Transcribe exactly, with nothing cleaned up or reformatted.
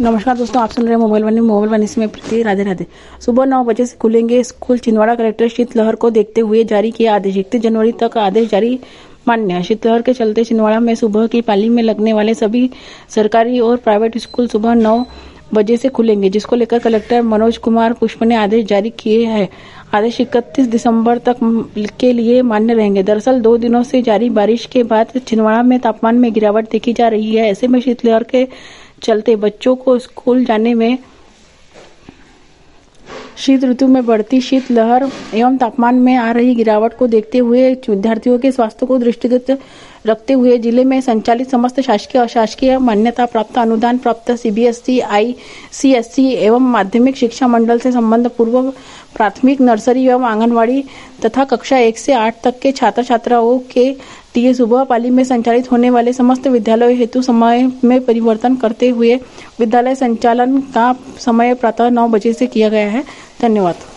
नमस्कार दोस्तों, आप सुन रहे हैं मोबाइल वाणी मोबाइल वाणी से मैं प्रीति। राधे राधे। सुबह नौ बजे से खुलेंगे स्कूल। छिंदवाड़ा कलेक्टर शीतलहर को देखते हुए जारी किया आदेश। इकतीस जनवरी तक आदेश जारी मान्य। शीतलहर के चलते छिंदवाड़ा में सुबह की पाली में लगने वाले सभी सरकारी और प्राइवेट स्कूल सुबह नौ बजे से खुलेंगे, जिसको लेकर कलेक्टर मनोज कुमार पुष्प ने आदेश जारी किए हैं। आदेश इकतीस दिसंबर तक के लिए मान्य रहेंगे। दरअसल दो दिनों से जारी बारिश के बाद छिंदवाड़ा में तापमान में गिरावट देखी जा रही है। ऐसे में शीतलहर के चलते बच्चों को स्कूल जाने में शीत ऋतु में बढ़ती शीतलहर एवं तापमान में आ रही गिरावट को देखते हुए विद्यार्थियों के स्वास्थ्य को दृष्टिगत रखते हुए जिले में संचालित समस्त शासकीय अशासकीय मान्यता प्राप्त अनुदान प्राप्त सीबीएसई, आईसीएसई एवं माध्यमिक शिक्षा मंडल से संबंध पूर्वक प्राथमिक, नर्सरी एवं आंगनवाड़ी तथा कक्षा एक से आठ तक के छात्र छात्राओं के लिए सुबह पाली में संचालित होने वाले समस्त विद्यालयों हेतु समय में परिवर्तन करते हुए विद्यालय संचालन का समय प्रातः नौ बजे से किया गया है। धन्यवाद।